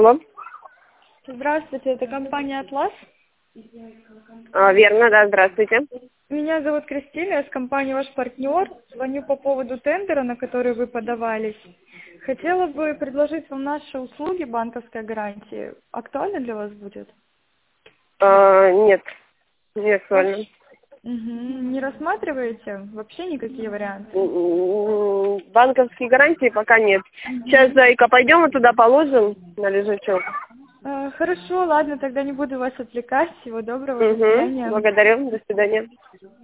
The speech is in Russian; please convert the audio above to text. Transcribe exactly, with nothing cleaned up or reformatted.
Алло. Здравствуйте, это компания «Атлас». А, верно, да, здравствуйте. Меня зовут Кристина, я с компании «Ваш партнер». Звоню по поводу тендера, на который вы подавались. Хотела бы предложить вам наши услуги банковской гарантии. Актуально для вас будет? А, нет, не актуально. Угу. Не рассматриваете вообще никакие варианты? М, Банковские гарантии пока нет. Угу. Сейчас, зайка, пойдем и туда положим на лежачок. Э, Хорошо, ладно, тогда не буду вас отвлекать. Всего доброго, до Угу. свидания. Благодарю, до свидания.